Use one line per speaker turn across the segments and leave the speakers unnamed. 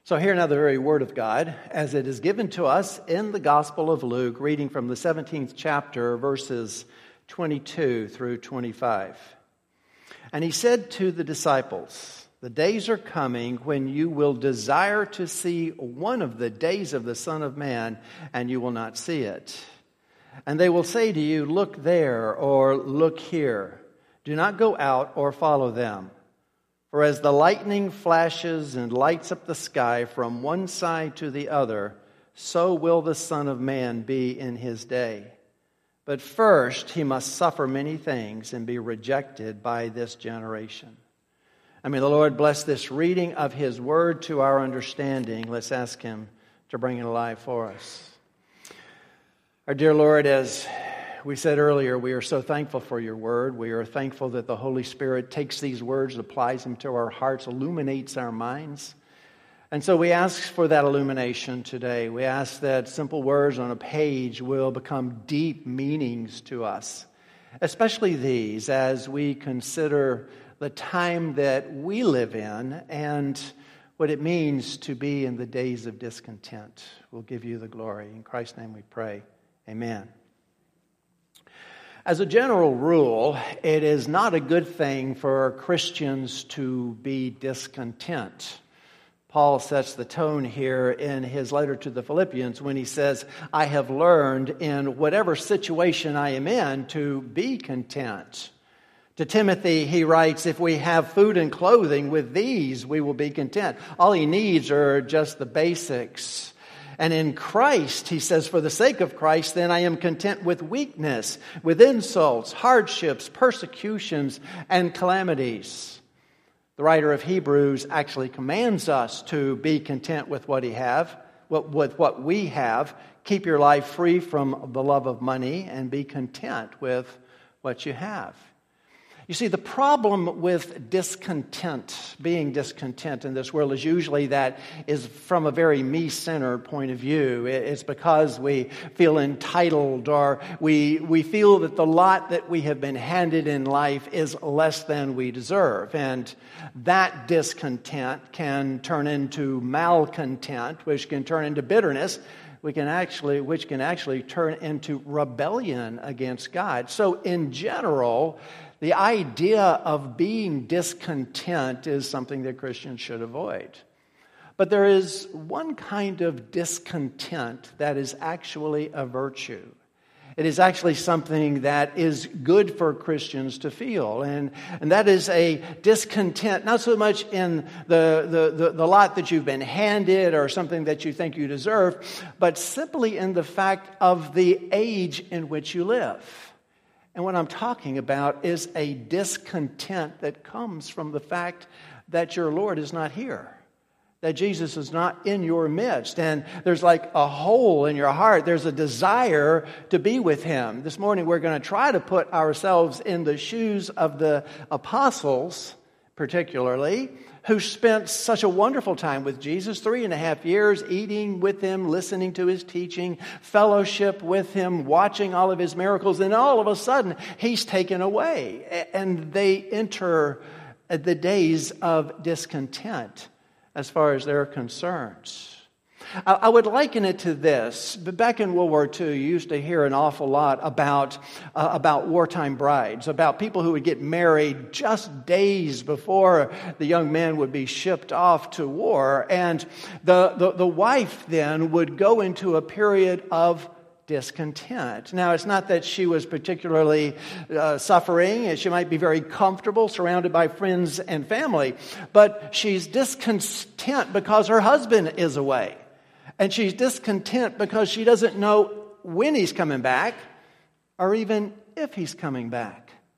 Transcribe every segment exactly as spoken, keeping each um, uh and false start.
So hear now the very word of God as it is given to us in the Gospel of Luke, reading from the seventeenth chapter, verses twenty-two through twenty-five. And he said to the disciples, "The days are coming when you will desire to see one of the days of the Son of Man, and you will not see it. And they will say to you, 'Look there,' or 'Look here.' Do not go out or follow them. For as the lightning flashes and lights up the sky from one side to the other, so will the Son of Man be in his day. But first he must suffer many things and be rejected by this generation." I mean, the Lord bless this reading of his word to our understanding. Let's ask him to bring it alive for us. Our dear Lord, as we said earlier, we are so thankful for your word. We are thankful that the Holy Spirit takes these words, applies them to our hearts, illuminates our minds. And so we ask for that illumination today. We ask that simple words on a page will become deep meanings to us, especially these as we consider the time that we live in and what it means to be in the days of discontent. We'll give you the glory. In Christ's name we pray. Amen. As a general rule, it is not a good thing for Christians to be discontent. Paul sets the tone here in his letter to the Philippians when he says, "I have learned in whatever situation I am in to be content." To Timothy, he writes, "If we have food and clothing, with these we will be content." All he needs are just the basics. And in Christ, he says, "For the sake of Christ, then I am content with weakness, with insults, hardships, persecutions, and calamities." The writer of Hebrews actually commands us to be content with what he have, with what we have. Keep your life free from the love of money and be content with what you have. You see, the problem with discontent, being discontent in this world, is usually that is from a very me-centered point of view. It's because we feel entitled, or we we feel that the lot that we have been handed in life is less than we deserve. And that discontent can turn into malcontent, which can turn into bitterness, we can actually, which can actually turn into rebellion against God. So in general, the idea of being discontent is something that Christians should avoid. But there is one kind of discontent that is actually a virtue. It is actually something that is good for Christians to feel. And, and that is a discontent, not so much in the, the, the, the lot that you've been handed or something that you think you deserve, but simply in the fact of the age in which you live. And what I'm talking about is a discontent that comes from the fact that your Lord is not here, that Jesus is not in your midst, and there's like a hole in your heart. There's a desire to be with him. This morning we're going to try to put ourselves in the shoes of the apostles, particularly, who spent such a wonderful time with Jesus, three and a half years, eating with him, listening to his teaching, fellowship with him, watching all of his miracles, and all of a sudden, he's taken away. And they enter the days of discontent as far as they're concerned. I would liken it to this. Back in World War Two, you used to hear an awful lot about uh, about wartime brides, about people who would get married just days before the young men would be shipped off to war. And the, the, the wife then would go into a period of discontent. Now, it's not that she was particularly uh, suffering. She might be very comfortable, surrounded by friends and family, but she's discontent because her husband is away. And she's discontent because she doesn't know when he's coming back or even if he's coming back.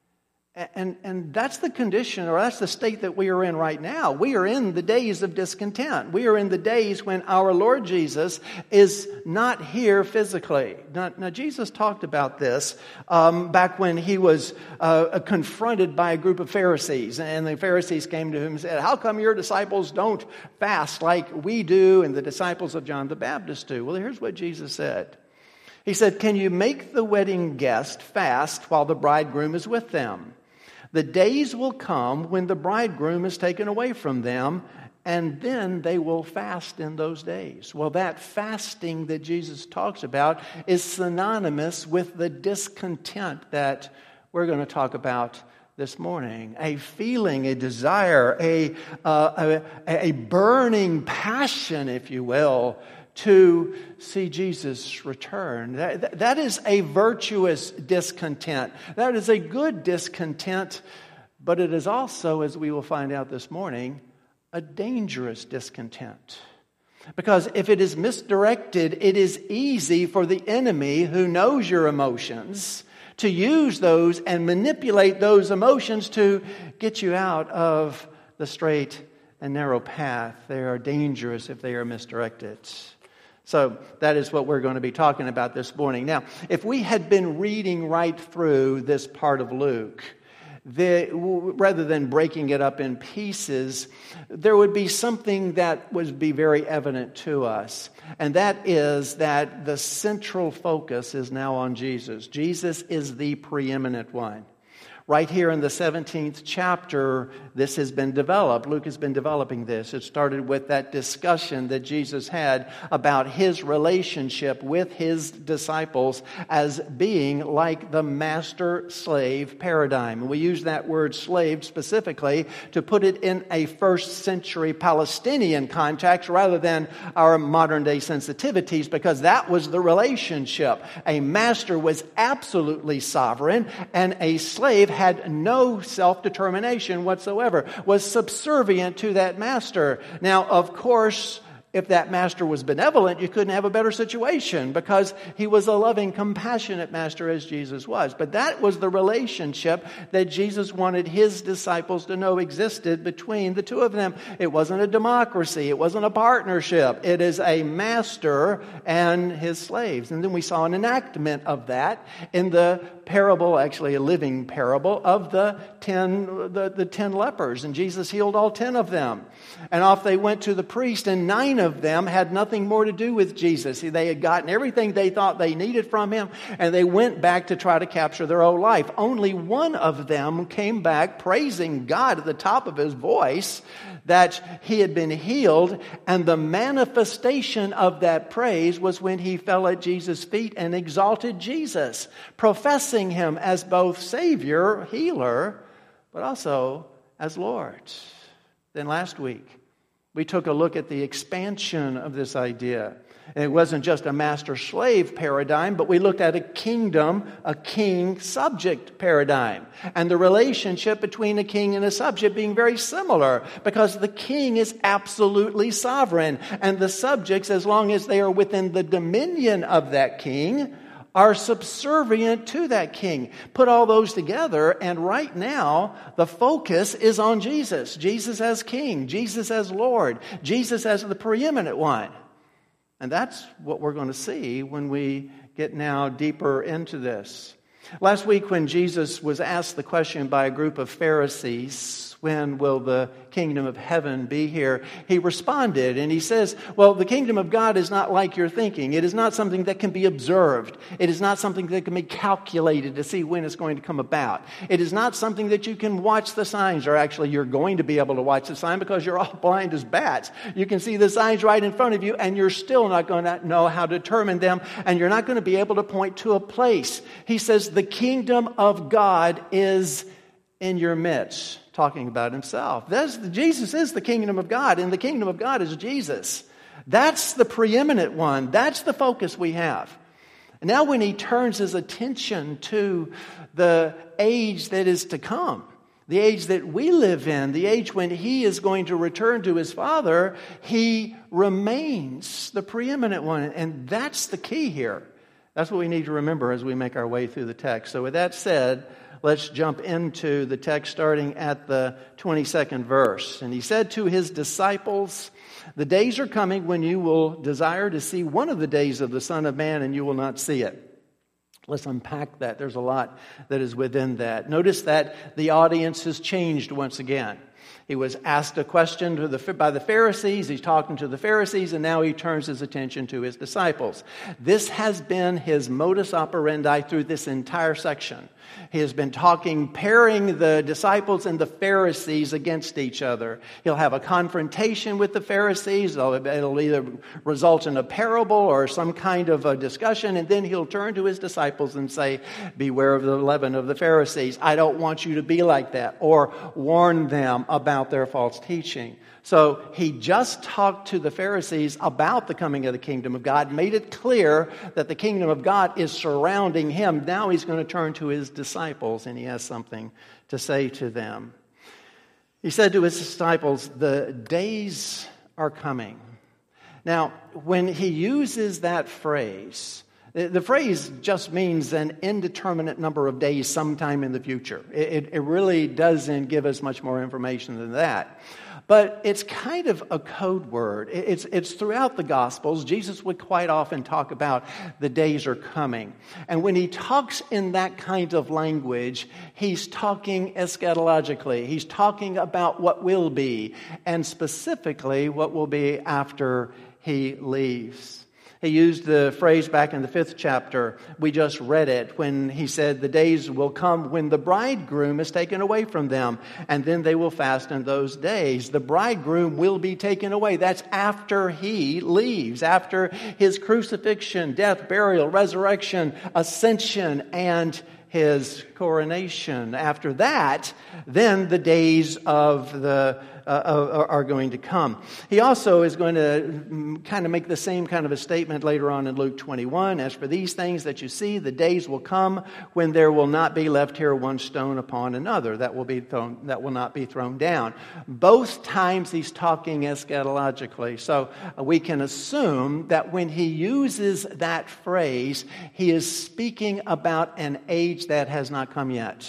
And, and that's the condition, or that's the state that we are in right now. We are in the days of discontent. We are in the days when our Lord Jesus is not here physically. Now, now Jesus talked about this um, back when he was uh, confronted by a group of Pharisees. And the Pharisees came to him and said, "How come your disciples don't fast like we do and the disciples of John the Baptist do?" Well, here's what Jesus said. He said, "Can you make the wedding guest fast while the bridegroom is with them? The days will come when the bridegroom is taken away from them, and then they will fast in those days. Well, that fasting that Jesus talks about is synonymous with the discontent that we're going to talk about this morning. A feeling, a desire, a, uh, a, a burning passion, if you will, to see Jesus return. That, that is a virtuous discontent. That is a good discontent, but it is also, as we will find out this morning, a dangerous discontent. Because if it is misdirected, it is easy for the enemy who knows your emotions to use those and manipulate those emotions to get you out of the straight and narrow path. They are dangerous if they are misdirected. So that is what we're going to be talking about this morning. Now, if we had been reading right through this part of Luke, The, rather than breaking it up in pieces, there would be something that would be very evident to us. And that is that the central focus is now on Jesus. Jesus is the preeminent one. Right here in the seventeenth chapter, this has been developed. Luke has been developing this. It started with that discussion that Jesus had about his relationship with his disciples as being like the master-slave paradigm. And we use that word slave specifically to put it in a first century Palestinian context rather than our modern day sensitivities, because that was the relationship. A master was absolutely sovereign, and a slave had no self-determination whatsoever, was subservient to that master. Now, of course, if that master was benevolent, you couldn't have a better situation because he was a loving, compassionate master as Jesus was. But that was the relationship that Jesus wanted his disciples to know existed between the two of them. It wasn't a democracy. It wasn't a partnership. It is a master and his slaves. And then we saw an enactment of that in the parable, actually a living parable, of the ten, the, the ten lepers. And Jesus healed all ten of them. And off they went to the priest, and nine of them had nothing more to do with Jesus. They had gotten everything they thought they needed from him, and they went back to try to capture their own life. Only one of them came back praising God at the top of his voice that he had been healed, and the manifestation of that praise was when he fell at Jesus' feet and exalted Jesus, professing him as both Savior, healer, but also as Lord. Then last week, we took a look at the expansion of this idea. And it wasn't just a master-slave paradigm, but we looked at a kingdom, a king-subject paradigm. And the relationship between a king and a subject being very similar, because the king is absolutely sovereign. And the subjects, as long as they are within the dominion of that king, are subservient to that king. Put all those together, and right now, the focus is on Jesus. Jesus as king, Jesus as Lord, Jesus as the preeminent one. And that's what we're going to see when we get now deeper into this. Last week when Jesus was asked the question by a group of Pharisees, when will the kingdom of heaven be here? He responded and he says, well, the kingdom of God is not like you're thinking. It is not something that can be observed. It is not something that can be calculated to see when it's going to come about. It is not something that you can watch the signs, or actually you're going to be able to watch the sign because you're all blind as bats. You can see the signs right in front of you and you're still not going to know how to determine them, and you're not going to be able to point to a place. He says the kingdom of God is in your midst. Talking about himself. That's, Jesus is the kingdom of God, and the kingdom of God is Jesus. That's the preeminent one. That's the focus we have. And now when he turns his attention to the age that is to come, the age that we live in, the age when he is going to return to his Father, he remains the preeminent one. And that's the key here. That's what we need to remember as we make our way through the text. So with that said, let's jump into the text starting at the twenty-second verse. And he said to his disciples, the days are coming when you will desire to see one of the days of the Son of Man, and you will not see it. Let's unpack that. There's a lot that is within that. Notice that the audience has changed once again. He was asked a question to the, by the Pharisees. He's talking to the Pharisees, and now he turns his attention to his disciples. This has been his modus operandi through this entire section. He has been talking, pairing the disciples and the Pharisees against each other. He'll have a confrontation with the Pharisees. It'll either result in a parable or some kind of a discussion, and then he'll turn to his disciples and say, beware of the leaven of the Pharisees. I don't want you to be like that, or warn them about their false teaching. So he just talked to the Pharisees about the coming of the kingdom of God, made it clear that the kingdom of God is surrounding him. Now he's going to turn to his disciples, and he has something to say to them. He said to his disciples, the days are coming. Now, when he uses that phrase, the phrase just means an indeterminate number of days sometime in the future. It, it really doesn't give us much more information than that. But it's kind of a code word. It's, it's throughout the Gospels. Jesus would quite often talk about the days are coming. And when he talks in that kind of language, he's talking eschatologically. He's talking about what will be, and specifically what will be after he leaves. He used the phrase back in the fifth chapter. We just read it when he said, the days will come when the bridegroom is taken away from them, and then they will fast in those days. The bridegroom will be taken away. That's after he leaves, after his crucifixion, death, burial, resurrection, ascension, and his coronation. After that, then the days of the uh, are going to come. He also is going to kind of make the same kind of a statement later on in Luke twenty-one. As for these things that you see, the days will come when there will not be left here one stone upon another that will be thrown, that will not be thrown down. Both times he's talking eschatologically. So we can assume that when he uses that phrase, he is speaking about an age that has not come yet.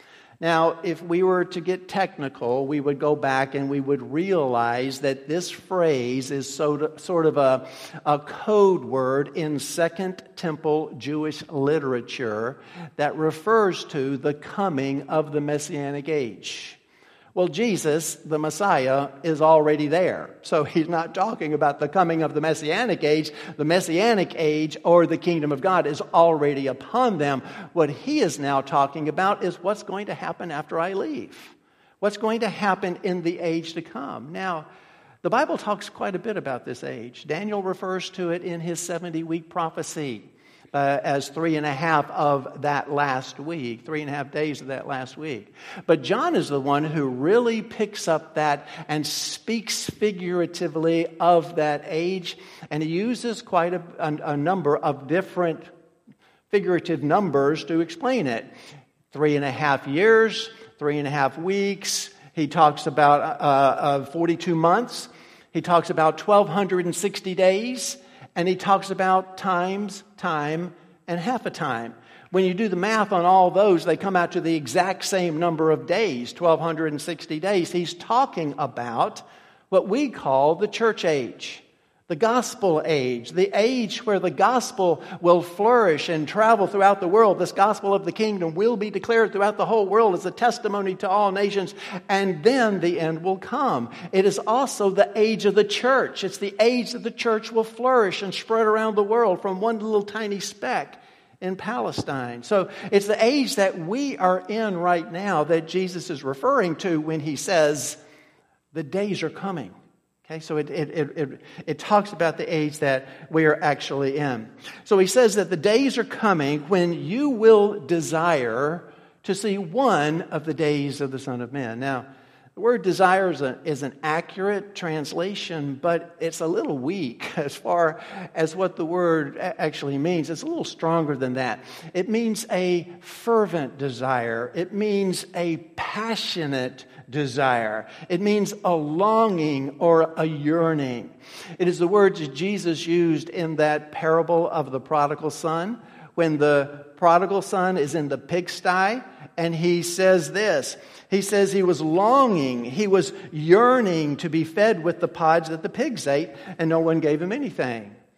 Now, if we were to get technical, we would go back and we would realize that this phrase is sort of a, a code word in Second Temple Jewish literature that refers to the coming of the Messianic age. Well, Jesus, the Messiah, is already there. So he's not talking about the coming of the Messianic age. The Messianic age, or the kingdom of God, is already upon them. What he is now talking about is what's going to happen after I leave. What's going to happen in the age to come. Now, the Bible talks quite a bit about this age. Daniel refers to it in his seventy-week prophecy. Uh, as three and a half of that last week, three and a half days of that last week. But John is the one who really picks up that and speaks figuratively of that age. And he uses quite a, a, a number of different figurative numbers to explain it. Three and a half years, three and a half weeks. He talks about uh, uh, forty-two months. He talks about twelve sixty days. And he talks about times, time, and half a time. When you do the math on all those, they come out to the exact same number of days, twelve sixty days. He's talking about what we call the church age, the gospel age, the age where the gospel will flourish and travel throughout the world. This gospel of the kingdom will be declared throughout the whole world as a testimony to all nations, and then the end will come. It is also the age of the church. It's the age that the church will flourish and spread around the world from one little tiny speck in Palestine. So it's the age that we are in right now that Jesus is referring to when he says, the days are coming. Okay, so it, it, it, it, it talks about the age that we are actually in. So he says that the days are coming when you will desire to see one of the days of the Son of Man. Now, the word desire is, a, is an accurate translation, but it's a little weak as far as what the word actually means. It's a little stronger than that. It means a fervent desire. It means a passionate desire. It means a longing or a yearning. It is the words Jesus used in that parable of the prodigal son, when the prodigal son is in the pigsty, and he says this. He says he was longing, he was yearning to be fed with the pods that the pigs ate, and no one gave him anything.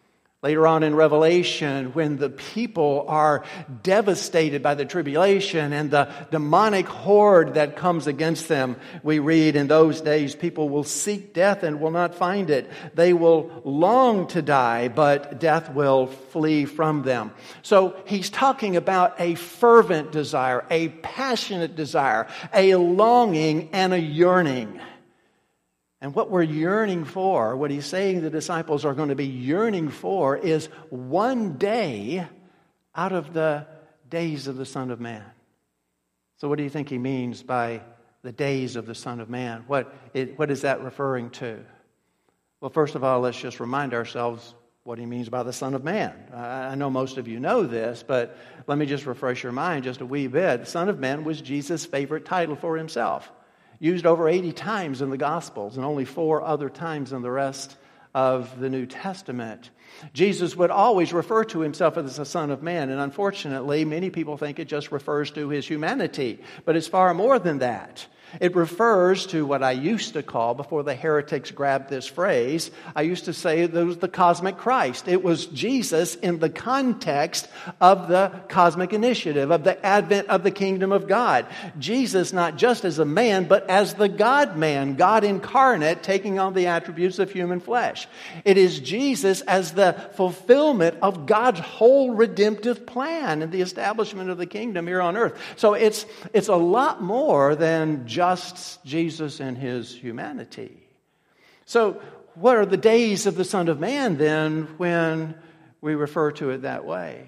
Later on in Revelation, when the people are devastated by the tribulation and the demonic horde that comes against them, we read, in those days people will seek death and will not find it. They will long to die, but death will flee from them. So he's talking about a fervent desire, a passionate desire, a longing and a yearning. And what we're yearning for, what he's saying the disciples are going to be yearning for, is one day out of the days of the Son of Man. So what do you think he means by the days of the Son of Man? What, it, what is that referring to? Well, first of all, let's just remind ourselves what he means by the Son of Man. I know most of you know this, but let me just refresh your mind just a wee bit. The Son of Man was Jesus' favorite title for himself. Used over eighty times in the Gospels and only four other times in the rest of the New Testament. Jesus would always refer to himself as the Son of Man, and unfortunately, many people think it just refers to his humanity, but it's far more than that. It refers to what I used to call, before the heretics grabbed this phrase, I used to say that it was the cosmic Christ. It was Jesus in the context of the cosmic initiative, of the advent of the kingdom of God. Jesus not just as a man, but as the God-man, God incarnate, taking on the attributes of human flesh. It is Jesus as the fulfillment of God's whole redemptive plan and the establishment of the kingdom here on earth. So it's, it's a lot more than just Just Jesus and his humanity. So what are the days of the Son of Man then when we refer to it that way?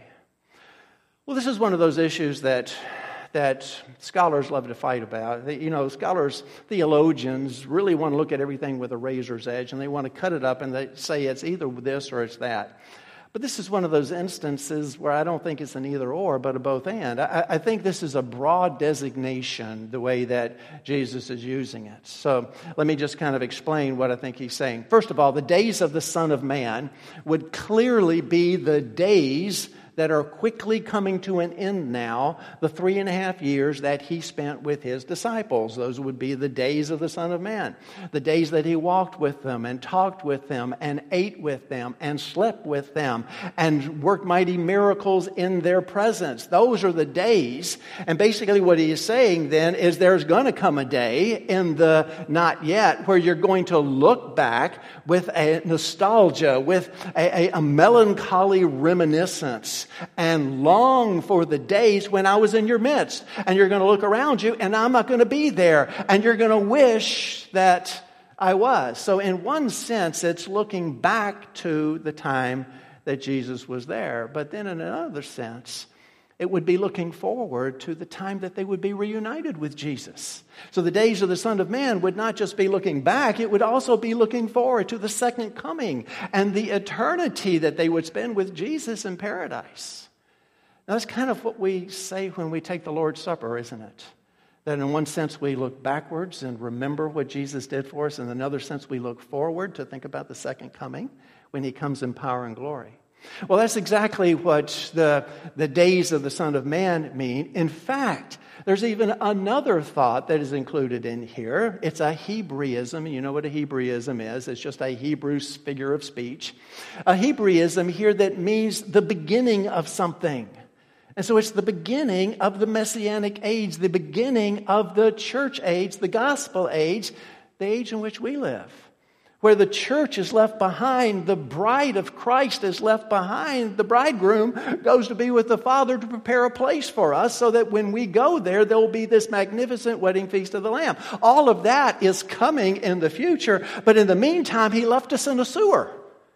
Well, this is one of those issues that that scholars love to fight about. They, you know, scholars, theologians really want to look at everything with a razor's edge, and they want to cut it up and they say it's either this or it's that. But this is one of those instances where I don't think it's an either or, but a both and. I, I think this is a broad designation, the way that Jesus is using it. So let me just kind of explain what I think he's saying. First of all, the days of the Son of Man would clearly be the days that are quickly coming to an end now, the three and a half years that he spent with his disciples. Those would be the days of the Son of Man. The days that he walked with them and talked with them and ate with them and slept with them and worked mighty miracles in their presence. Those are the days. And basically what he is saying then is there's going to come a day in the not yet where you're going to look back with a nostalgia, with a, a, a melancholy reminiscence, and long for the days when I was in your midst. And you're going to look around you and I'm not going to be there. And you're going to wish that I was. So in one sense, it's looking back to the time that Jesus was there. But then in another sense, it would be looking forward to the time that they would be reunited with Jesus. So the days of the Son of Man would not just be looking back, it would also be looking forward to the second coming and the eternity that they would spend with Jesus in paradise. Now that's kind of what we say when we take the Lord's Supper, isn't it? That in one sense we look backwards and remember what Jesus did for us. In another sense we look forward to think about the second coming when he comes in power and glory. Well, that's exactly what the, the days of the Son of Man mean. In fact, there's even another thought that is included in here. It's a Hebraism. You know what a Hebraism is. It's just a Hebrew figure of speech. A Hebraism here that means the beginning of something. And so it's the beginning of the Messianic age, the beginning of the church age, the gospel age, the age in which we live. Where the church is left behind, the bride of Christ is left behind. The bridegroom goes to be with the Father to prepare a place for us so that when we go there, there will be this magnificent wedding feast of the Lamb. All of that is coming in the future, but in the meantime, he left us in a sewer.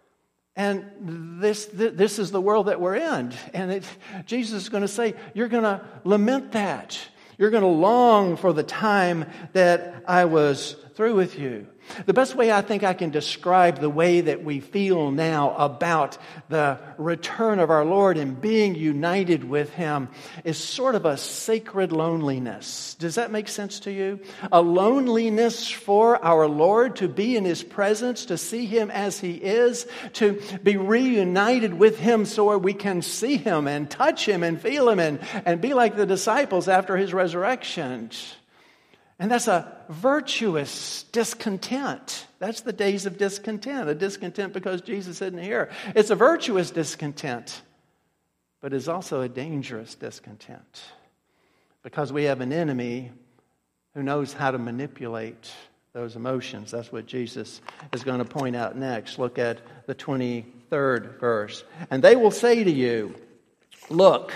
And this this is the world that we're in. And it, Jesus is going to say, you're going to lament that. You're going to long for the time that I was through with you. The best way I think I can describe the way that we feel now about the return of our Lord and being united with him is sort of a sacred loneliness. Does that make sense to you? A loneliness for our Lord to be in his presence, to see him as he is, to be reunited with him so we can see him and touch him and feel him and, and be like the disciples after his resurrection. And that's a virtuous discontent. That's the days of discontent. A discontent because Jesus isn't here. It's a virtuous discontent, but it's also a dangerous discontent because we have an enemy who knows how to manipulate those emotions. That's what Jesus is going to point out next. Look at the twenty-third verse. And they will say to you, look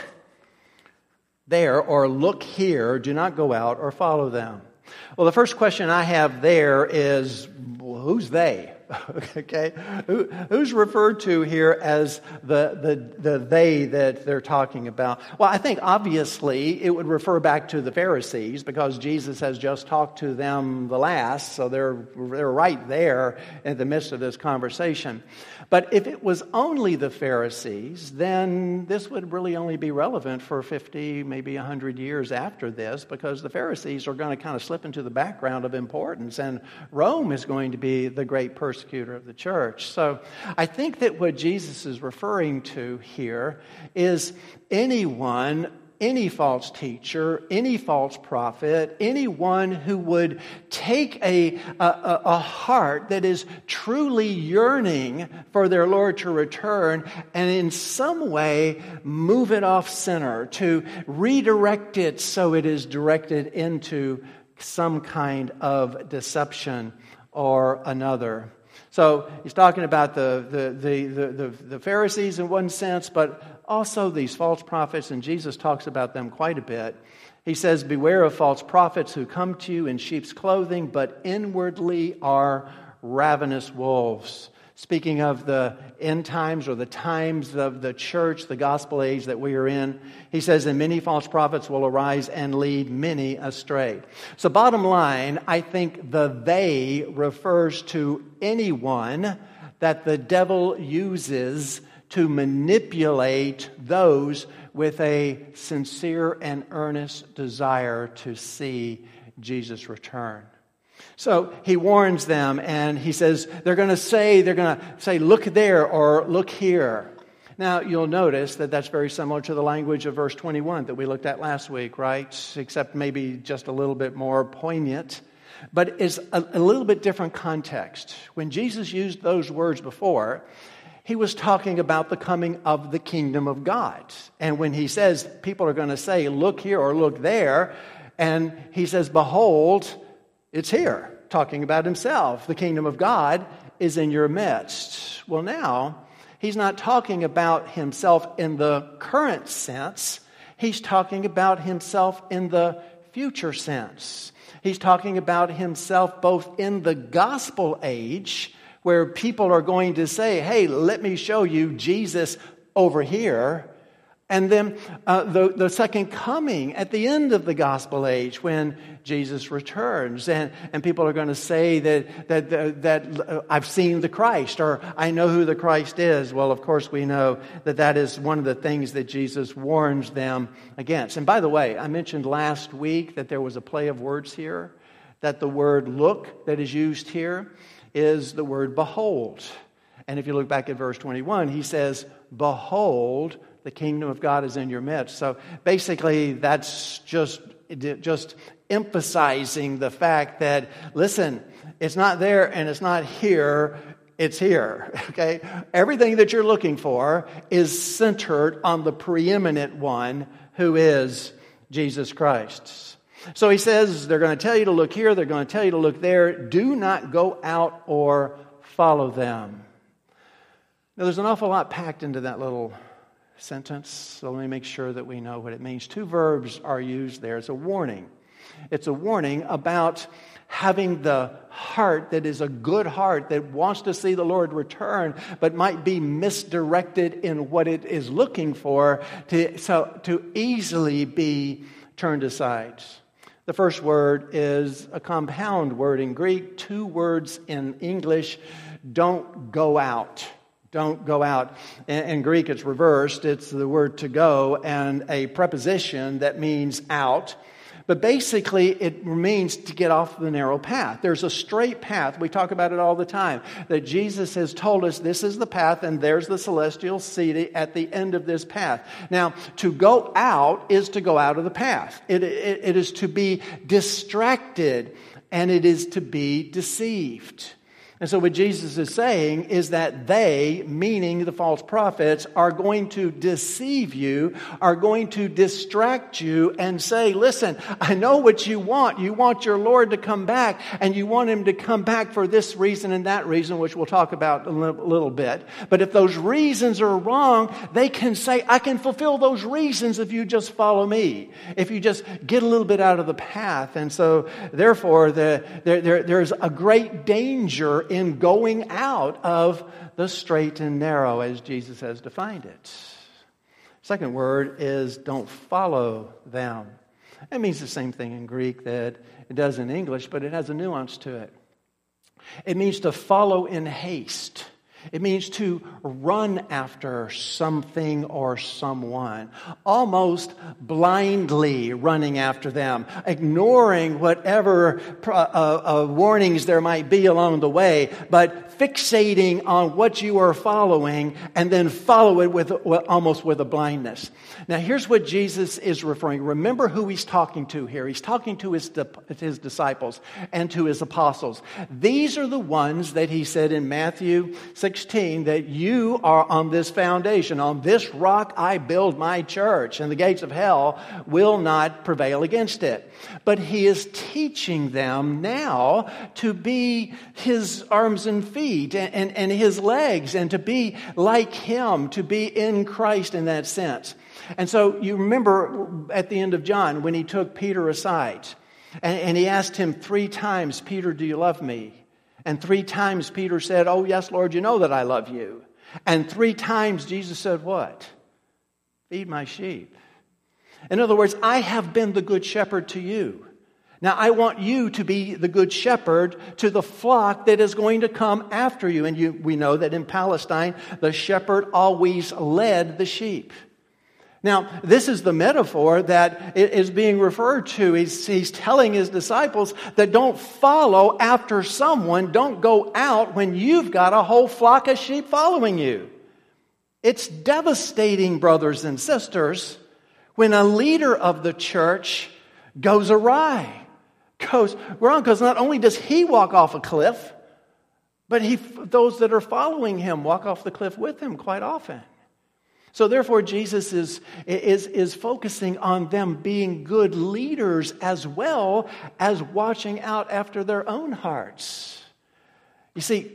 there, or look here, do not go out or follow them. Well, the first question I have there is, well, who's they? Okay, Who, who's referred to here as the, the the they that they're talking about? Well, I think obviously it would refer back to the Pharisees because Jesus has just talked to them the last, so they're they're right there in the midst of this conversation. But if it was only the Pharisees, then this would really only be relevant for fifty, maybe one hundred years after this, because the Pharisees are going to kind of slip into the background of importance, and Rome is going to be the great persecutor of the church. So I think that what Jesus is referring to here is anyone, any false teacher, any false prophet, anyone who would take a, a, a heart that is truly yearning for their Lord to return and in some way move it off center, to redirect it so it is directed into some kind of deception or another. So he's talking about the, the, the, the, the Pharisees in one sense, but also these false prophets, and Jesus talks about them quite a bit. He says, beware of false prophets who come to you in sheep's clothing, but inwardly are ravenous wolves. Speaking of the end times or the times of the church, the gospel age that we are in, he says, and many false prophets will arise and lead many astray. So bottom line, I think the they refers to anyone that the devil uses to manipulate those with a sincere and earnest desire to see Jesus return. So he warns them and he says, they're going to say, they're going to say, look there or look here. Now, you'll notice that that's very similar to the language of verse twenty-one that we looked at last week, right? Except maybe just a little bit more poignant. But it's a, a little bit different context. When Jesus used those words before, he was talking about the coming of the kingdom of God. And when he says, people are going to say, look here or look there, and he says, behold, it's here, talking about himself. The kingdom of God is in your midst. Well, now, he's not talking about himself in the current sense. He's talking about himself in the future sense. He's talking about himself both in the gospel age, where people are going to say, hey, let me show you Jesus over here. And then uh, the, the second coming at the end of the gospel age when Jesus returns. And, and people are going to say that, that, that, that uh, I've seen the Christ, or I know who the Christ is. Well, of course, we know that that is one of the things that Jesus warns them against. And by the way, I mentioned last week that there was a play of words here, that the word look that is used here is the word behold. And if you look back at verse twenty-one, he says, behold, the kingdom of God is in your midst. So basically, that's just, just emphasizing the fact that, listen, it's not there and it's not here, it's here. Okay? Everything that you're looking for is centered on the preeminent one who is Jesus Christ. So he says, they're going to tell you to look here, they're going to tell you to look there. Do not go out or follow them. Now, there's an awful lot packed into that little sentence, so let me make sure that we know what it means. Two verbs are used there. It's a warning. It's a warning about having the heart that is a good heart that wants to see the Lord return, but might be misdirected in what it is looking for, to, so to easily be turned aside. The first word is a compound word in Greek, two words in English, don't go out. Don't go out. In, in Greek, it's reversed. It's the word to go and a preposition that means out. But basically, it means to get off the narrow path. There's a straight path. We talk about it all the time. That Jesus has told us this is the path and there's the celestial city at the end of this path. Now, to go out is to go out of the path. It, it, it is to be distracted and it is to be deceived. And so what Jesus is saying is that they, meaning the false prophets, are going to deceive you, are going to distract you and say, listen, I know what you want. You want your Lord to come back, and you want Him to come back for this reason and that reason, which we'll talk about a little bit. But if those reasons are wrong, they can say, I can fulfill those reasons if you just follow me, if you just get a little bit out of the path. And so, therefore, the, there, there, there's a great danger in going out of the straight and narrow as Jesus has defined it. Second word is don't follow them. It means the same thing in Greek that it does in English, but it has a nuance to it. It means to follow in haste. It means to run after something or someone, almost blindly running after them, ignoring whatever uh, uh, warnings there might be along the way, but fixating on what you are following and then follow it with almost with a blindness. Now, here's what Jesus is referring. Remember who He's talking to here. He's talking to his, his disciples and to His apostles. These are the ones that He said in Matthew sixteen that you are on this foundation. On this rock I build my church, and the gates of hell will not prevail against it. But He is teaching them now to be His arms and feet and, and, and His legs, and to be like Him, to be in Christ in that sense. And so you remember at the end of John when He took Peter aside and, and He asked him three times, Peter, do you love me? And three times Peter said, oh, yes, Lord, you know that I love you. And three times Jesus said, what? Feed my sheep. In other words, I have been the good shepherd to you. Now, I want you to be the good shepherd to the flock that is going to come after you. And you, we know that in Palestine, the shepherd always led the sheep. Now, this is the metaphor that is being referred to. He's, he's telling His disciples that don't follow after someone. Don't go out when you've got a whole flock of sheep following you. It's devastating, brothers and sisters, when a leader of the church goes awry, goes wrong, because not only does he walk off a cliff, but he, those that are following him walk off the cliff with him quite often. So therefore, Jesus is, is, is focusing on them being good leaders as well as watching out after their own hearts. You see,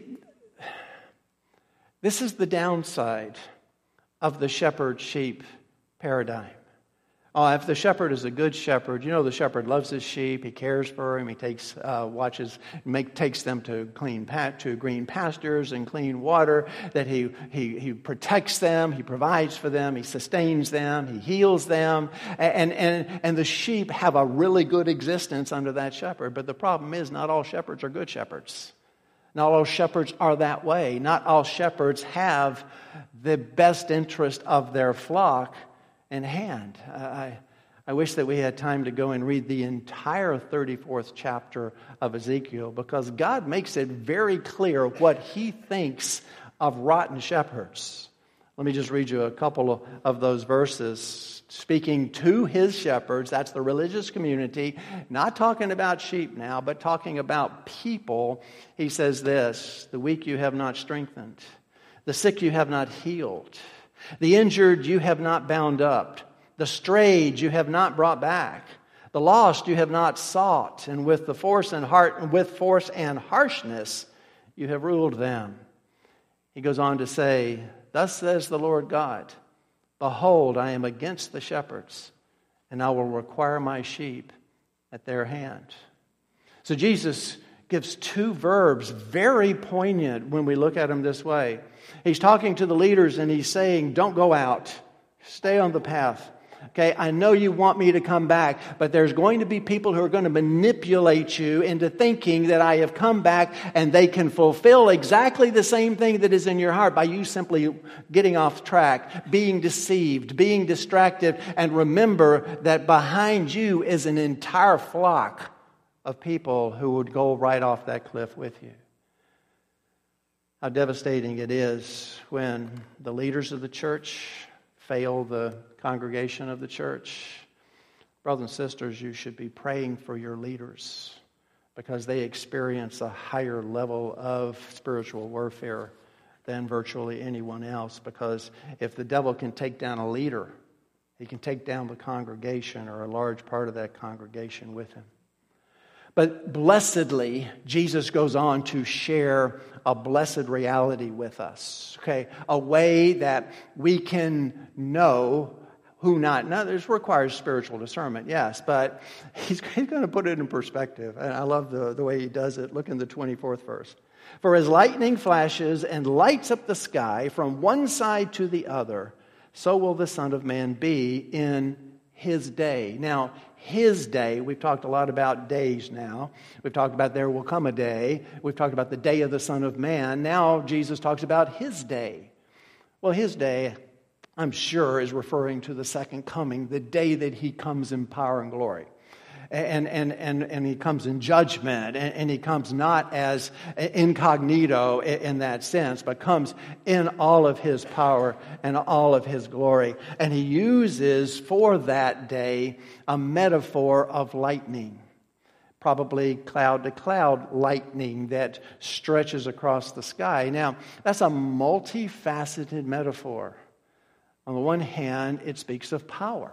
this is the downside of the shepherd-sheep paradigm. Oh, if the shepherd is a good shepherd, you know the shepherd loves his sheep. He cares for him. He takes, uh, watches, make, takes them to clean pat, to green pastures and clean water. That he he he protects them. He provides for them. He sustains them. He heals them. And and and the sheep have a really good existence under that shepherd. But the problem is, not all shepherds are good shepherds. Not all shepherds are that way. Not all shepherds have the best interest of their flock in hand. I, I wish that we had time to go and read the entire thirty-fourth chapter of Ezekiel, because God makes it very clear what He thinks of rotten shepherds. Let me just read you a couple of, of those verses. Speaking to His shepherds, that's the religious community, not talking about sheep now, but talking about people. He says this: the weak you have not strengthened, the sick you have not healed, the injured you have not bound up, the strayed you have not brought back, the lost you have not sought, and with the force and heart, with force and harshness you have ruled them. He goes on to say, thus says the Lord God, behold, I am against the shepherds, and I will require my sheep at their hand. So Jesus gives two verbs, very poignant when we look at them this way. He's talking to the leaders and He's saying, don't go out. Stay on the path. Okay, I know you want me to come back, but there's going to be people who are going to manipulate you into thinking that I have come back, and they can fulfill exactly the same thing that is in your heart by you simply getting off track, being deceived, being distracted, and remember that behind you is an entire flock of people who would go right off that cliff with you. How devastating it is when the leaders of the church fail the congregation of the church. Brothers and sisters, you should be praying for your leaders because they experience a higher level of spiritual warfare than virtually anyone else. Because if the devil can take down a leader, he can take down the congregation or a large part of that congregation with him. But blessedly, Jesus goes on to share a blessed reality with us, okay? A way that we can know who not. Now, this requires spiritual discernment, yes, but he's, he's going to put it in perspective. And I love the, the way he does it. Look in the twenty-fourth verse. For as lightning flashes and lights up the sky from one side to the other, so will the Son of Man be in his day. Now, his day, we've talked a lot about days now. We've talked about there will come a day. We've talked about the day of the Son of Man. Now Jesus talks about his day. Well, his day, I'm sure, is referring to the second coming, the day that he comes in power and glory. And and and and he comes in judgment, and, and he comes not as incognito in that sense, but comes in all of his power and all of his glory. And he uses for that day a metaphor of lightning, probably cloud to cloud lightning that stretches across the sky. Now, that's a multifaceted metaphor. On the one hand, it speaks of power,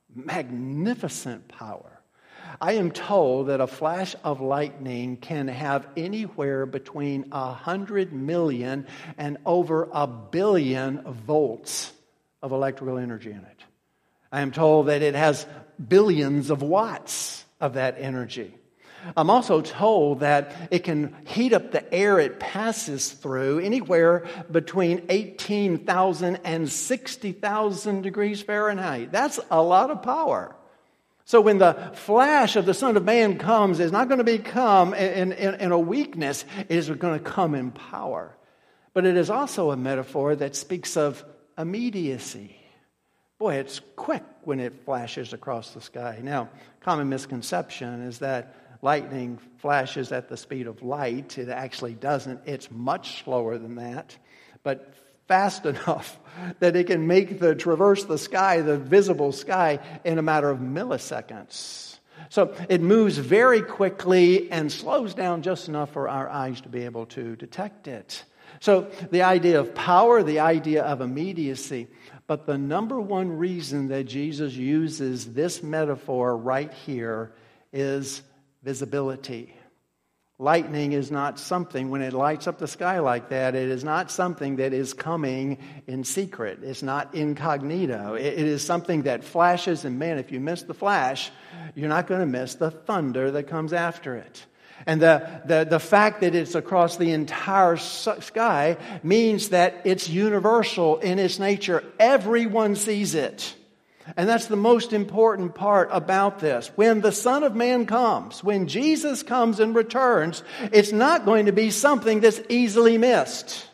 magnificent power. I am told that a flash of lightning can have anywhere between a hundred million and over a billion volts of electrical energy in it. I am told that it has billions of watts of that energy. I'm also told that it can heat up the air it passes through anywhere between eighteen thousand and sixty thousand degrees Fahrenheit. That's a lot of power. So when the flash of the Son of Man comes, it's not going to become in, in, in a weakness. It is going to come in power. But it is also a metaphor that speaks of immediacy. Boy, it's quick when it flashes across the sky. Now, common misconception is that lightning flashes at the speed of light. It actually doesn't. It's much slower than that, but fast enough that it can make the traverse the sky, the visible sky, in a matter of milliseconds. So it moves very quickly and slows down just enough for our eyes to be able to detect it. So the idea of power, the idea of immediacy. But the number one reason that Jesus uses this metaphor right here is visibility. Lightning is not something, when it lights up the sky like that, it is not something that is coming in secret. It's not incognito. It is something that flashes, and man, if you miss the flash, you're not going to miss the thunder that comes after it. And the, the, the fact that it's across the entire sky means that it's universal in its nature. Everyone sees it. And that's the most important part about this. When the Son of Man comes, when Jesus comes and returns, it's not going to be something that's easily missed.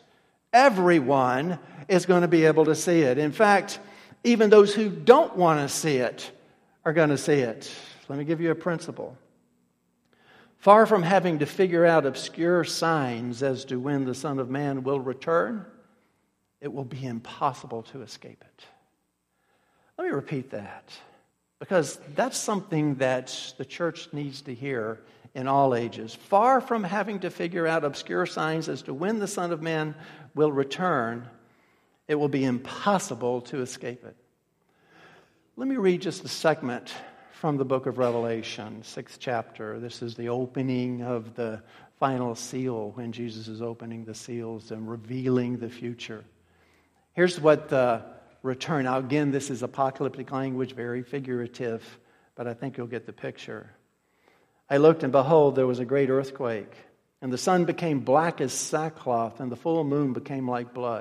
Everyone is going to be able to see it. In fact, even those who don't want to see it are going to see it. Let me give you a principle. Far from having to figure out obscure signs as to when the Son of Man will return, it will be impossible to escape it. Let me repeat that, because that's something that the church needs to hear in all ages. Far from having to figure out obscure signs as to when the Son of Man will return, it will be impossible to escape it. Let me read just a segment from the book of Revelation, sixth chapter. This is the opening of the final seal, when Jesus is opening the seals and revealing the future. Here's what the return. Now again, this is apocalyptic language, very figurative, but I think you'll get the picture. I looked, and behold, there was a great earthquake, and the sun became black as sackcloth, and the full moon became like blood.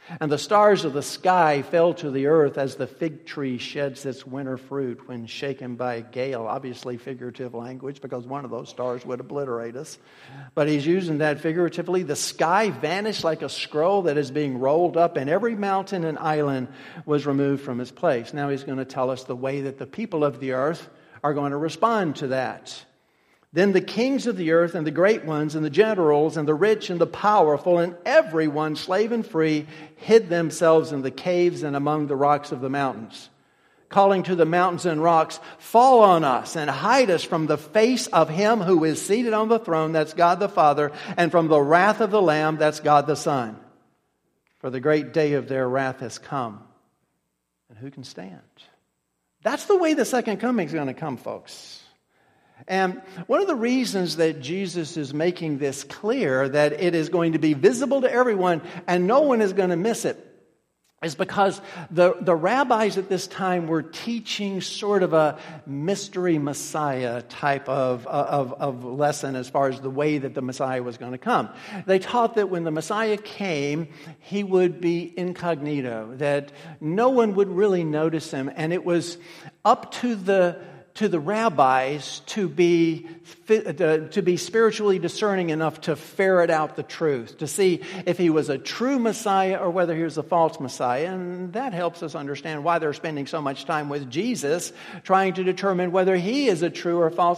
And the stars of the sky fell to the earth as the fig tree sheds its winter fruit when shaken by a gale. Obviously figurative language, because one of those stars would obliterate us. But he's using that figuratively. The sky vanished like a scroll that is being rolled up, and every mountain and island was removed from its place. Now he's going to tell us the way that the people of the earth are going to respond to that. Then the kings of the earth and the great ones and the generals and the rich and the powerful and everyone, slave and free, hid themselves in the caves and among the rocks of the mountains, calling to the mountains and rocks, fall on us and hide us from the face of him who is seated on the throne, that's God the Father, and from the wrath of the Lamb, that's God the Son. For the great day of their wrath has come, and who can stand? That's the way the second coming is going to come, folks. And one of the reasons that Jesus is making this clear, that it is going to be visible to everyone and no one is going to miss it, is because the, the rabbis at this time were teaching sort of a mystery Messiah type of, of, of lesson as far as the way that the Messiah was going to come. They taught that when the Messiah came, he would be incognito, that no one would really notice him, and it was up to the to the rabbis to be to be spiritually discerning enough to ferret out the truth, to see if he was a true Messiah or whether he was a false Messiah. And that helps us understand why they're spending so much time with Jesus, trying to determine whether he is a true or false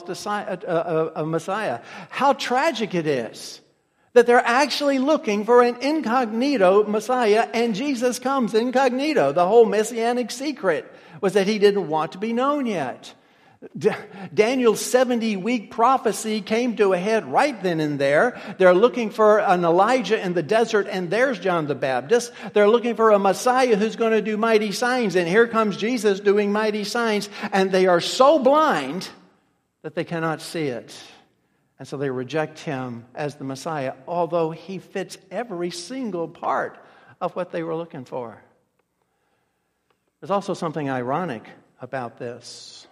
Messiah. How tragic it is that they're actually looking for an incognito Messiah, and Jesus comes incognito. The whole messianic secret was that he didn't want to be known yet. D- Daniel's seventy-week prophecy came to a head right then and there. They're looking for an Elijah in the desert, and there's John the Baptist. They're looking for a Messiah who's going to do mighty signs, and here comes Jesus doing mighty signs, and they are so blind that they cannot see it. And so they reject him as the Messiah, although he fits every single part of what they were looking for. There's also something ironic about this,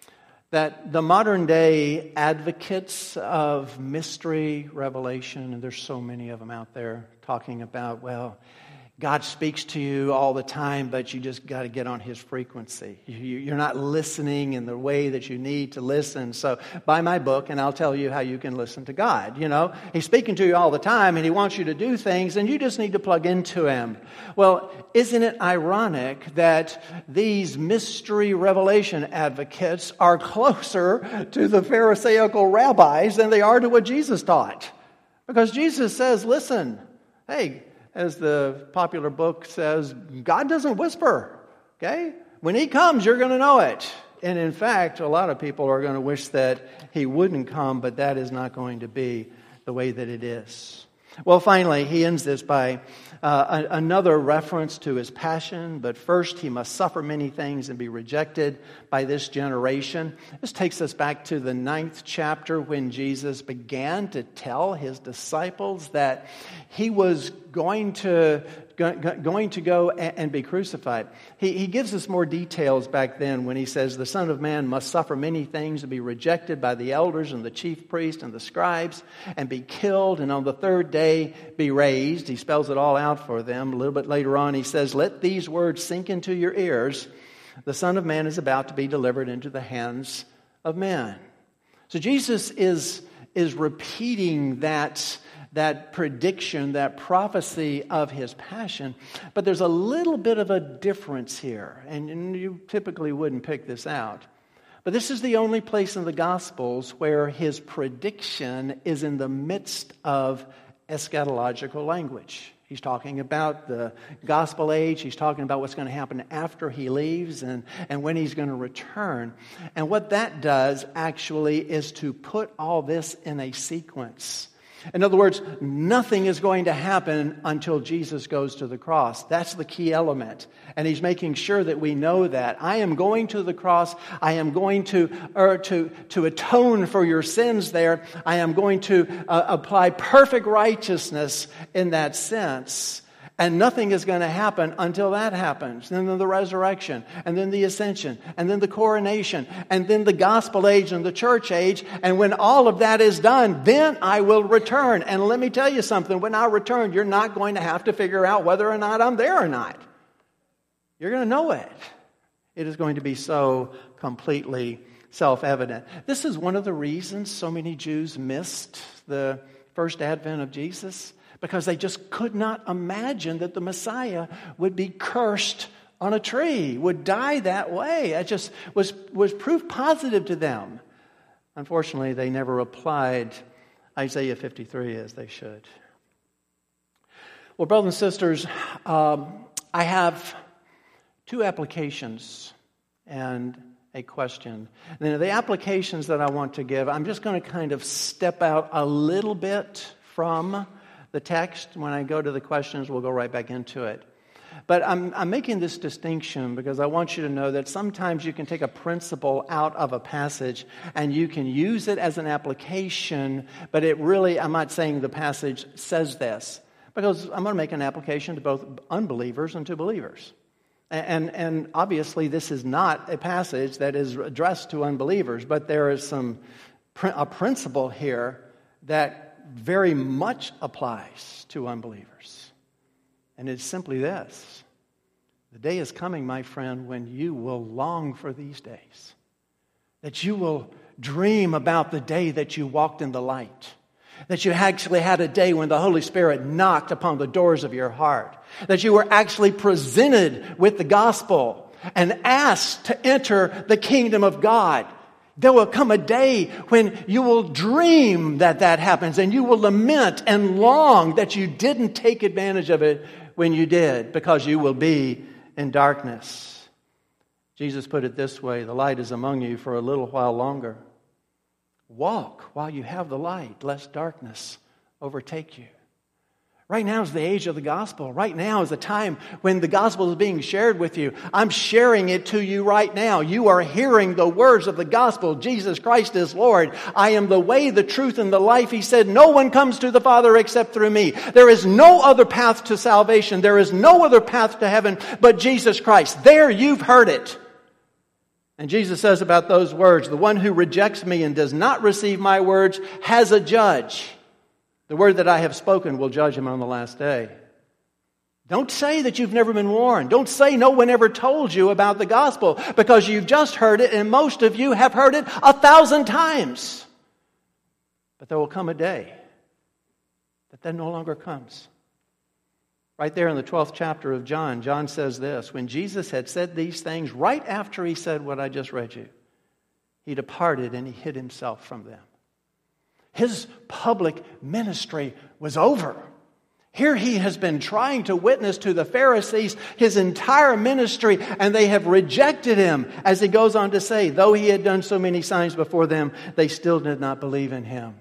that the modern day advocates of mystery revelation, and there's so many of them out there talking about, well, God speaks to you all the time, but you just got to get on his frequency. You're not listening in the way that you need to listen. So buy my book and I'll tell you how you can listen to God. You know, he's speaking to you all the time and he wants you to do things and you just need to plug into him. Well, isn't it ironic that these mystery revelation advocates are closer to the Pharisaical rabbis than they are to what Jesus taught? Because Jesus says, listen, hey, as the popular book says, God doesn't whisper, okay? When he comes, you're going to know it. And in fact, a lot of people are going to wish that he wouldn't come, but that is not going to be the way that it is. Well, finally, he ends this by uh, a, another reference to his passion. But first, he must suffer many things and be rejected by this generation. This takes us back to the ninth chapter when Jesus began to tell his disciples that he was going to going to go and be crucified. He, he gives us more details back then when he says, the Son of Man must suffer many things and be rejected by the elders and the chief priests and the scribes and be killed and on the third day be raised. He spells it all out for them. A little bit later on he says, let these words sink into your ears. The Son of Man is about to be delivered into the hands of men. So Jesus is, is repeating that that prediction, that prophecy of his passion. But there's a little bit of a difference here, and you typically wouldn't pick this out. But this is the only place in the Gospels where his prediction is in the midst of eschatological language. He's talking about the gospel age. He's talking about what's going to happen after he leaves and, and when he's going to return. And what that does actually is to put all this in a sequence. In other words, nothing is going to happen until Jesus goes to the cross. That's the key element. And he's making sure that we know that. I am going to the cross. I am going to, or to, to atone for your sins there. I am going to uh, apply perfect righteousness in that sense. And nothing is going to happen until that happens. And then the resurrection, and then the ascension, and then the coronation, and then the gospel age and the church age. And when all of that is done, then I will return. And let me tell you something. When I return, you're not going to have to figure out whether or not I'm there or not. You're going to know it. It is going to be so completely self-evident. This is one of the reasons so many Jews missed the first advent of Jesus, because they just could not imagine that the Messiah would be cursed on a tree, would die that way. It just was, was proof positive to them. Unfortunately, they never applied Isaiah fifty-three as they should. Well, brothers and sisters, um, I have two applications and a question. Now, the applications that I want to give, I'm just going to kind of step out a little bit from the text. When I go to the questions, we'll go right back into it. But I'm, I'm making this distinction because I want you to know that sometimes you can take a principle out of a passage and you can use it as an application, but it really, I'm not saying the passage says this, because I'm going to make an application to both unbelievers and to believers. And, and obviously this is not a passage that is addressed to unbelievers, but there is some a principle here that very much applies to unbelievers. And it's simply this. The day is coming, my friend, when you will long for these days. That you will dream about the day that you walked in the light. That you actually had a day when the Holy Spirit knocked upon the doors of your heart. That you were actually presented with the gospel and asked to enter the kingdom of God. There will come a day when you will dream that that happens, and you will lament and long that you didn't take advantage of it when you did, because you will be in darkness. Jesus put it this way: the light is among you for a little while longer. Walk while you have the light, lest darkness overtake you. Right now is the age of the gospel. Right now is the time when the gospel is being shared with you. I'm sharing it to you right now. You are hearing the words of the gospel. Jesus Christ is Lord. I am the way, the truth, and the life. He said, no one comes to the Father except through me. There is no other path to salvation. There is no other path to heaven but Jesus Christ. There, you've heard it. And Jesus says about those words, the one who rejects me and does not receive my words has a judge. The word that I have spoken will judge him on the last day. Don't say that you've never been warned. Don't say no one ever told you about the gospel, because you've just heard it, and most of you have heard it a thousand times. But there will come a day that that no longer comes. Right there in the twelfth chapter of John, John says this: when Jesus had said these things, right after he said what I just read you, he departed and he hid himself from them. His public ministry was over. Here he has been trying to witness to the Pharisees his entire ministry, and they have rejected him. As he goes on to say, though he had done so many signs before them, they still did not believe in him.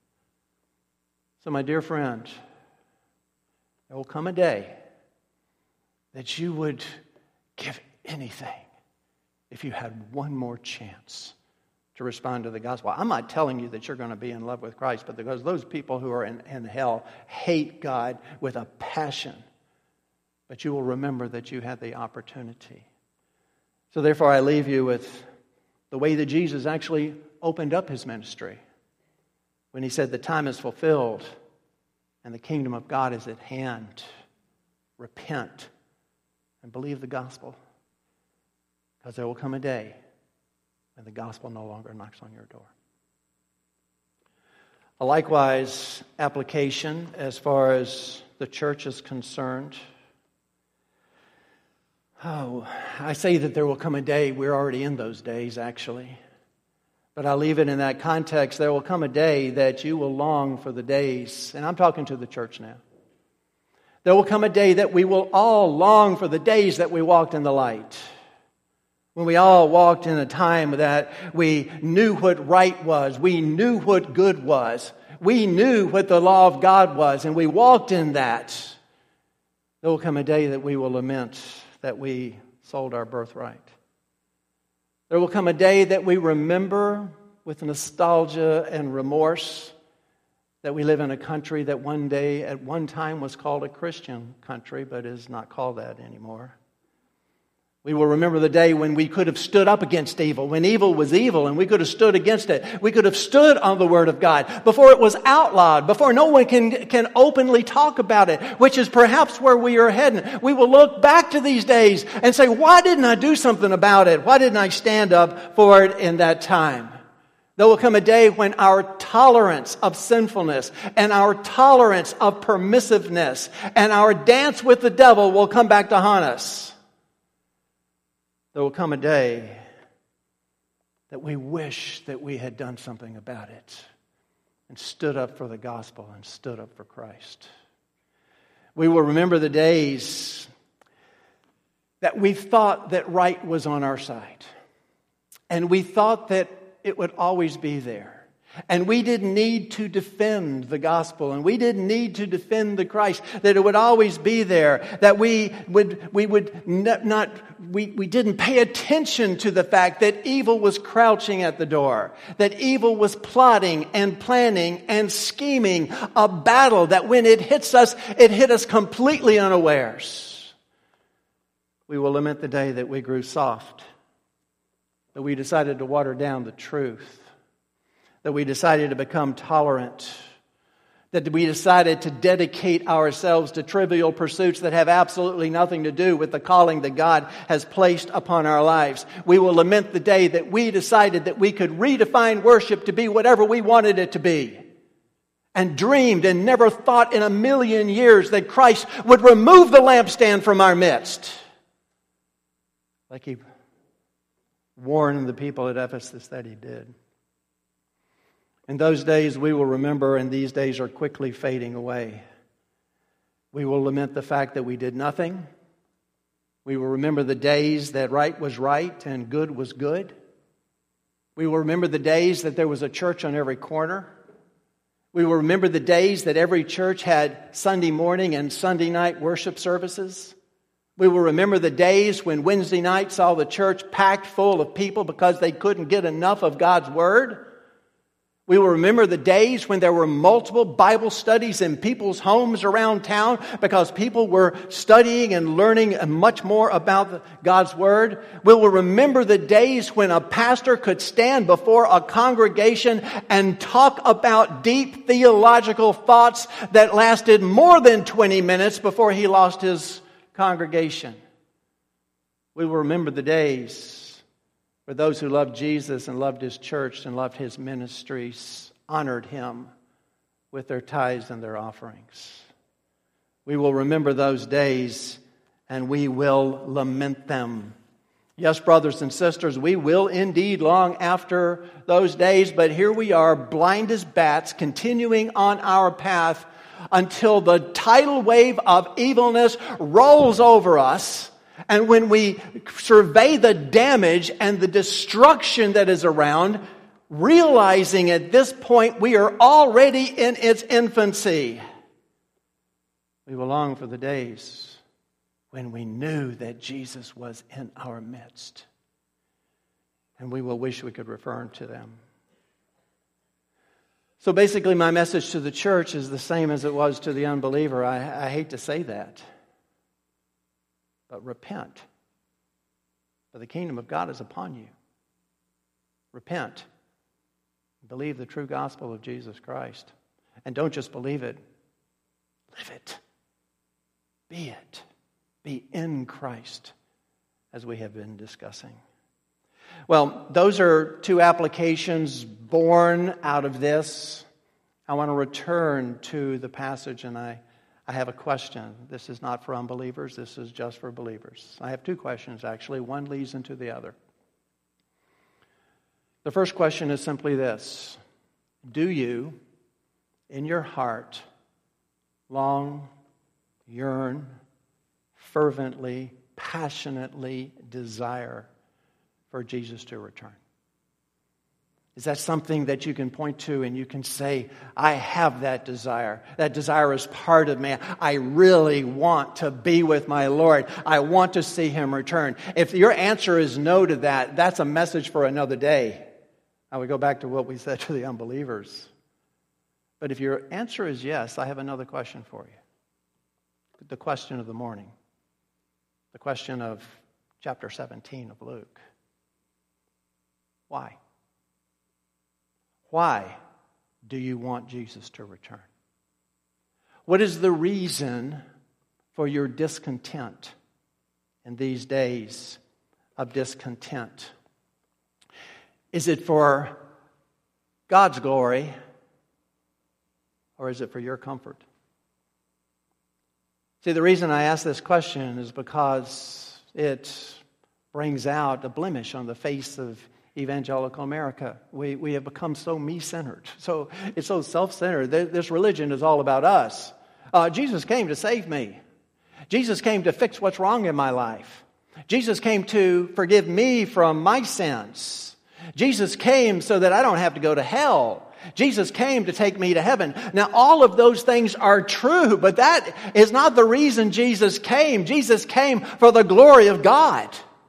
So, my dear friend, there will come a day that you would give anything if you had one more chance to respond to the gospel. I'm not telling you that you're going to be in love with Christ, but because those people who are in, in hell hate God with a passion. But you will remember that you had the opportunity. So therefore I leave you with the way that Jesus actually opened up his ministry when he said the time is fulfilled and the kingdom of God is at hand. Repent and believe the gospel, because there will come a day and the gospel no longer knocks on your door. A likewise application as far as the church is concerned. Oh, I say that there will come a day, we're already in those days actually. But I'll leave it in that context. There will come a day that you will long for the days, and I'm talking to the church now. There will come a day that we will all long for the days that we walked in the light. When we all walked in a time that we knew what right was. We knew what good was. We knew what the law of God was, and we walked in that. There will come a day that we will lament that we sold our birthright. There will come a day that we remember with nostalgia and remorse that we live in a country that one day, at one time, was called a Christian country, but is not called that anymore. We will remember the day when we could have stood up against evil, when evil was evil, and we could have stood against it. We could have stood on the Word of God before it was outlawed, before no one can, can openly talk about it, which is perhaps where we are heading. We will look back to these days and say, why didn't I do something about it? Why didn't I stand up for it in that time? There will come a day when our tolerance of sinfulness and our tolerance of permissiveness and our dance with the devil will come back to haunt us. There will come a day that we wish that we had done something about it and stood up for the gospel and stood up for Christ. We will remember the days that we thought that right was on our side, and we thought that it would always be there. And we didn't need to defend the gospel, and we didn't need to defend the Christ, that it would always be there, that we would we would not we, we didn't pay attention to the fact that evil was crouching at the door, that evil was plotting and planning and scheming a battle that when it hits us, it hit us completely unawares. We will lament the day that we grew soft, that we decided to water down the truth, that we decided to become tolerant, that we decided to dedicate ourselves to trivial pursuits that have absolutely nothing to do with the calling that God has placed upon our lives. We will lament the day that we decided that we could redefine worship to be whatever we wanted it to be, and dreamed and never thought in a million years that Christ would remove the lampstand from our midst, like he warned the people at Ephesus that he did. In those days we will remember, and these days are quickly fading away. We will lament the fact that we did nothing. We will remember the days that right was right and good was good. We will remember the days that there was a church on every corner. We will remember the days that every church had Sunday morning and Sunday night worship services. We will remember the days when Wednesday night saw the church packed full of people because they couldn't get enough of God's Word. We will remember the days when there were multiple Bible studies in people's homes around town because people were studying and learning much more about God's Word. We will remember the days when a pastor could stand before a congregation and talk about deep theological thoughts that lasted more than twenty minutes before he lost his congregation. We will remember the days where those who loved Jesus and loved His church and loved His ministries honored Him with their tithes and their offerings. We will remember those days and we will lament them. Yes, brothers and sisters, we will indeed long after those days, but here we are, blind as bats, continuing on our path until the tidal wave of evilness rolls over us. And when we survey the damage and the destruction that is around, realizing at this point we are already in its infancy, we will long for the days when we knew that Jesus was in our midst. And we will wish we could return to them. So basically my message to the church is the same as it was to the unbeliever. I, I hate to say that. But repent, for the kingdom of God is upon you. Repent. Believe the true gospel of Jesus Christ. And don't just believe it. Live it. Be it. Be in Christ, as we have been discussing. Well, those are two applications born out of this. I want to return to the passage, and I I have a question. This is not for unbelievers. This is just for believers. I have two questions, actually. One leads into the other. The first question is simply this. Do you, in your heart, long, yearn, fervently, passionately desire for Jesus to return? Is that something that you can point to and you can say, I have that desire. That desire is part of me. I really want to be with my Lord. I want to see Him return. If your answer is no to that, that's a message for another day. I would go back to what we said to the unbelievers. But if your answer is yes, I have another question for you. The question of the morning. The question of chapter seventeen of Luke. Why? Why do you want Jesus to return? What is the reason for your discontent in these days of discontent? Is it for God's glory, or is it for your comfort? See, the reason I ask this question is because it brings out a blemish on the face of evangelical America. We we have become so me-centered. So it's so self-centered. This religion is all about us. Uh, Jesus came to save me. Jesus came to fix what's wrong in my life. Jesus came to forgive me from my sins. Jesus came so that I don't have to go to hell. Jesus came to take me to heaven. Now, all of those things are true, but that is not the reason Jesus came. Jesus came for the glory of God.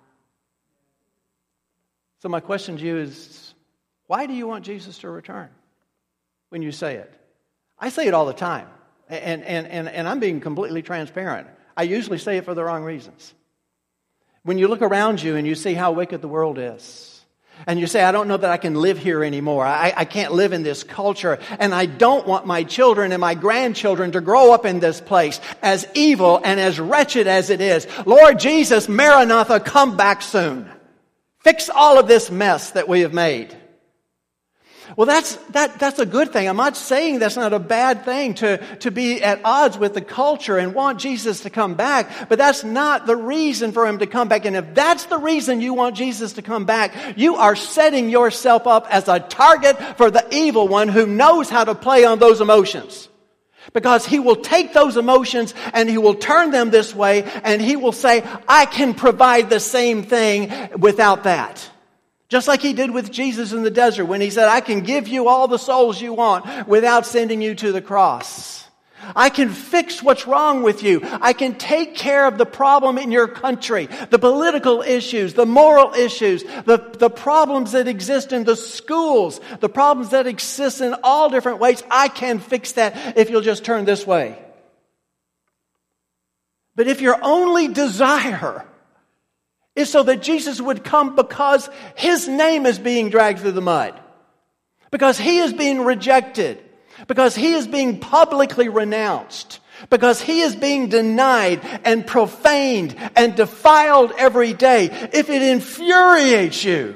So my question to you is, why do you want Jesus to return when you say it? I say it all the time, and, and, and, and I'm being completely transparent. I usually say it for the wrong reasons. When you look around you and you see how wicked the world is, and you say, I don't know that I can live here anymore. I, I can't live in this culture, and I don't want my children and my grandchildren to grow up in this place as evil and as wretched as it is. Lord Jesus, Maranatha, come back soon. Fix all of this mess that we have made. Well, that's that that's a good thing. I'm not saying that's not a bad thing to, to be at odds with the culture and want Jesus to come back, but that's not the reason for him to come back. And if that's the reason you want Jesus to come back, you are setting yourself up as a target for the evil one who knows how to play on those emotions. Because he will take those emotions and he will turn them this way, and he will say, I can provide the same thing without that. Just like he did with Jesus in the desert when he said, I can give you all the souls you want without sending you to the cross. I can fix what's wrong with you. I can take care of the problem in your country, the political issues, the moral issues, the, the problems that exist in the schools, the problems that exist in all different ways. I can fix that if you'll just turn this way. But if your only desire is so that Jesus would come because his name is being dragged through the mud, because he is being rejected, because he is being publicly renounced, because he is being denied and profaned and defiled every day, if it infuriates you,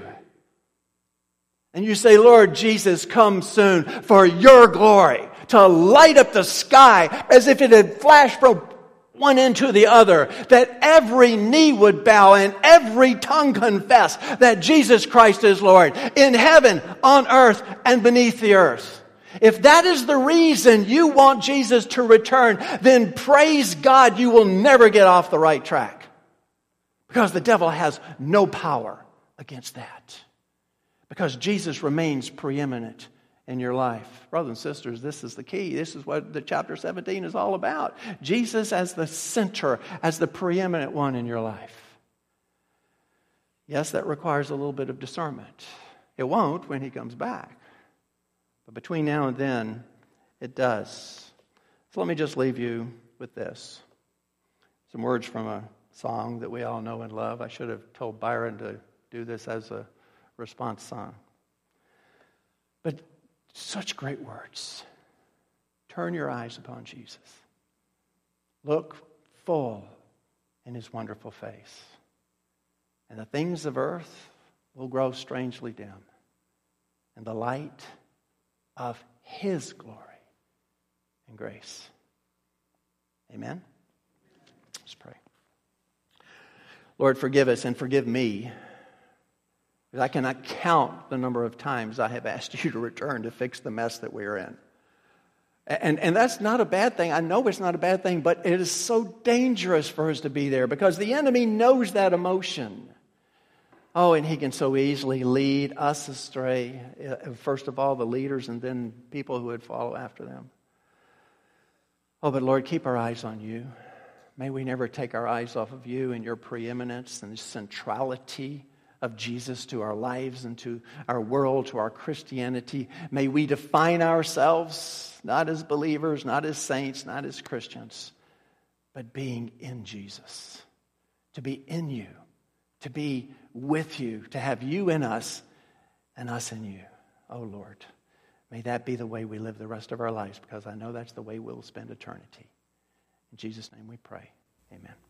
and you say, Lord Jesus, come soon for your glory, to light up the sky as if it had flashed from one end to the other, that every knee would bow and every tongue confess that Jesus Christ is Lord, in heaven, on earth, and beneath the earth. If that is the reason you want Jesus to return, then praise God, you will never get off the right track. Because the devil has no power against that. Because Jesus remains preeminent in your life. Brothers and sisters, this is the key. This is what the chapter seventeen is all about. Jesus as the center, as the preeminent one in your life. Yes, that requires a little bit of discernment. It won't when he comes back. But between now and then, it does. So let me just leave you with this. Some words from a song that we all know and love. I should have told Byron to do this as a response song. But such great words. Turn your eyes upon Jesus. Look full in his wonderful face. And the things of earth will grow strangely dim. And the light of his glory and grace. Amen? Let's pray. Lord, forgive us and forgive me. Because I cannot count the number of times I have asked you to return to fix the mess that we are in. And, and that's not a bad thing. I know it's not a bad thing, but it is so dangerous for us to be there because the enemy knows that emotion. Oh, and he can so easily lead us astray. First of all, the leaders and then people who would follow after them. Oh, but Lord, keep our eyes on you. May we never take our eyes off of you and your preeminence and centrality of Jesus to our lives and to our world, to our Christianity. May we define ourselves not as believers, not as saints, not as Christians, but being in Jesus. To be in you, to be with you, to have you in us and us in you. Oh Lord, may that be the way we live the rest of our lives, because I know that's the way we'll spend eternity. In Jesus' name we pray. Amen.